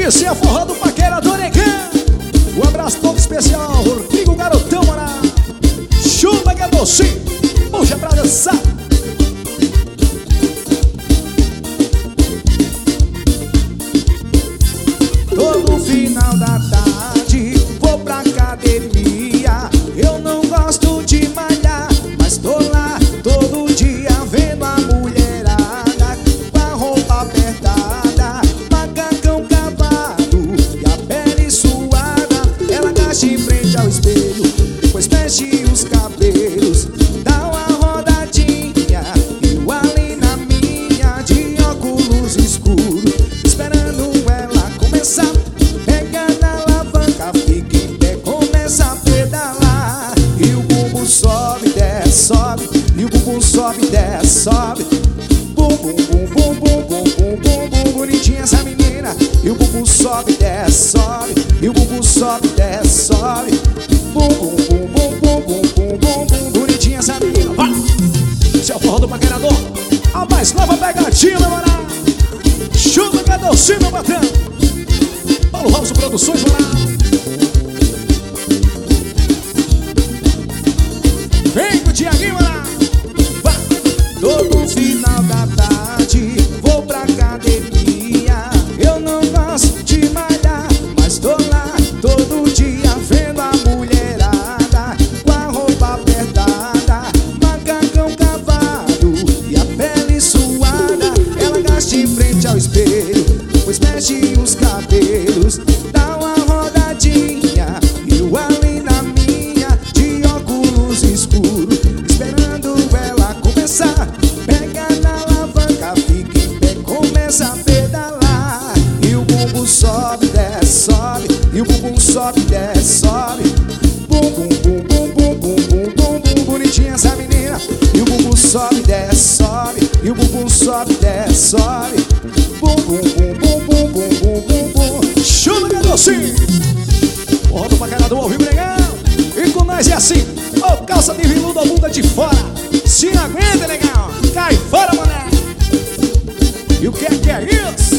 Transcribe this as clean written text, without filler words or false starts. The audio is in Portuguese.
Esse é forró do Paquerador Negão. Um abraço todo especial, Rodrigo Garotão, maná. Chupa que é docinho, hoje é pra dançar. Todo final da tarde vou pra academia. Eu não gosto de malhar, mas tô lá todo dia vendo a mulherada com a roupa apertada, macacão cavado e a pele suada. Ela agacha em frente ao espelho, depois mexe os cabelos, dá uma rodadinha e eu ali na minha, de óculos escuros, esperando ela começar. Pega na alavanca, fica em pé, começa a pedalar. E o bumbum sobe, desce, sobe. E o bumbum sobe, desce, sobe. Bum, bum, bum, bum, bum, bum, bum, bum, bum. Bonitinha essa menina. E o bumbum sobe, desce, sobe. E o bumbum sobe, desce, sobe. Bum, bum, bum, bum, bum, bum, bum, bum, bum. Bonitinha essa menina. Vai! Esse é o forró do Paquerador. A mais nova pegadinha, meu maná. Chupa que é docinho, meu patrão. Paulo House Produções, maná. Vem com o Tiaguinho, maná. Vai! Todo final da tarde vou pra academia. Eu não gosto de malhar, mas tô lá todo dia vendo a mulherada com a roupa apertada, macacão cavado e a pele suada. Ela agacha em frente ao espelho, depois mexe os cabelos, dá uma rodadinha e eu ali na minha, de óculos escuros, esperando ela começar. Pega na alavanca, fica em pé, começa a pedalar. E o bumbum sobe, desce, sobe. E o bumbum sobe, desce, sobe. Bum, bum, bum, bum, bum, bum, bum, bum, bum. Bonitinha essa menina. E o bumbum sobe, desce, sobe. E o bumbum sobe, desce, sobe. Bum, bum, bum, bum, bum, bum, bum, bum, bum. Chuva que é docinho. Forró do Paquerador ao vivo, legal. E com nós é assim, ó, calça de veludo, a bunda de fora. Se não aguenta, legal, cai fora, mané. E o que é isso?